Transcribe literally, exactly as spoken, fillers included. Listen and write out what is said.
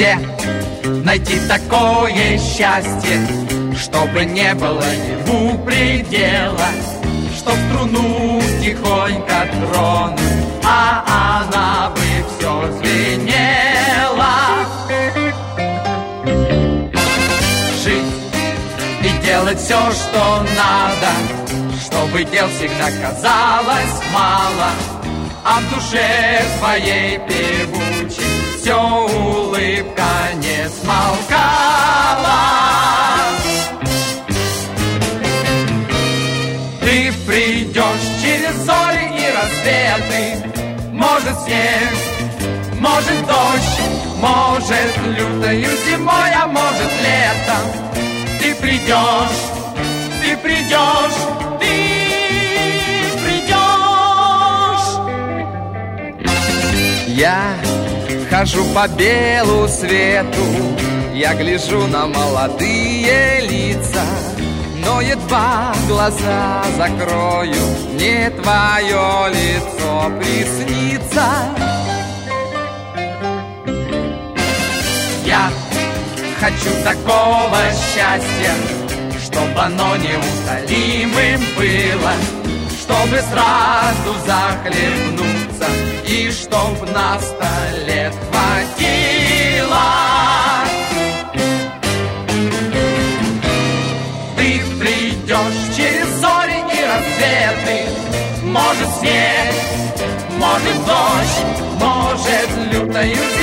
Где найти такое счастье, чтобы не было ему предела, чтоб струну тихонько тронуть, а она бы все звенела. Жить и делать все, что надо, чтобы дел всегда казалось мало, а в душе твоей певучей все улыбка не смолкала. Ты придешь через зори и рассветы, может снег, может дождь, может лютою зимой, а может летом. Ты придешь, ты придешь, ты придешь. Я хожу по белу свету, я гляжу на молодые лица, но едва глаза закрою, мне твое лицо приснится. Я хочу такого счастья, чтобы оно неутолимым было, чтобы сразу захлебнуться и чтоб на столе хватило. Ты придешь через зори и рассветы, может снег, может дождь, может лютою